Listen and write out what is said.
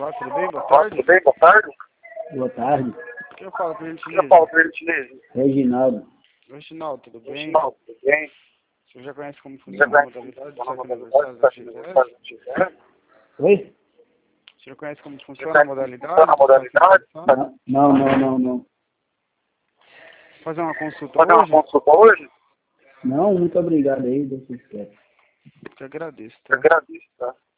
Olá, tudo bem? Boa tarde. Tudo bem? Boa tarde. Boa tarde. Quem eu falo por gentileza? Eu falo por gentileza. Reginaldo. Reginaldo, tudo bem? Reginaldo, tudo bem? O senhor já conhece como Já funciona a conhece modalidade a do saque modalidade aniversário do GTS? Oi? O senhor conhece como Já funciona a conhece modalidade a do saque modalidade? aniversário? Não. Fazer uma consulta Fazer uma hoje? consulta hoje? Não, muito obrigado aí, deu tudo certo. Eu que agradeço, Eu tá? agradeço, tá?